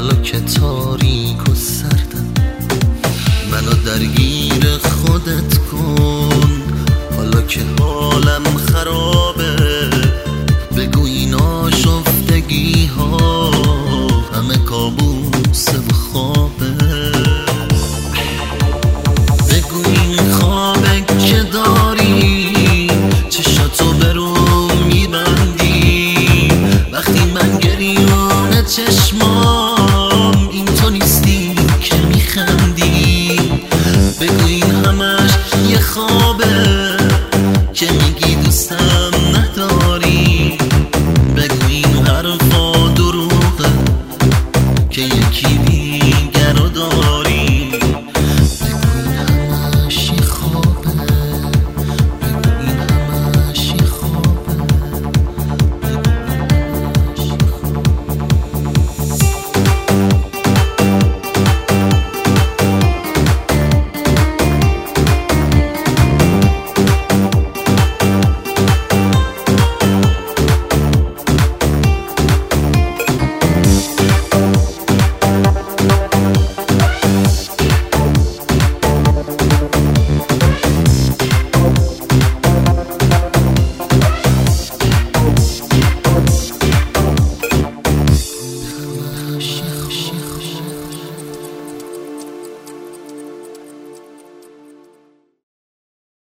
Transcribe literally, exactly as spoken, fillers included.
حالا که تاریک و سردم، منو درگیر خودت کن. حالا که حالم خرابه، بگو این آشفتگی ها همه کابوسه و خوابه. بگو این خوابه که داری، چشاتو برو میبندی وقتی من گریون چشمام این تو نیستی که میخندی. بگو این همش یه خوابه که میگی دوستم نداری. بگو این حرفا دروغه که یکی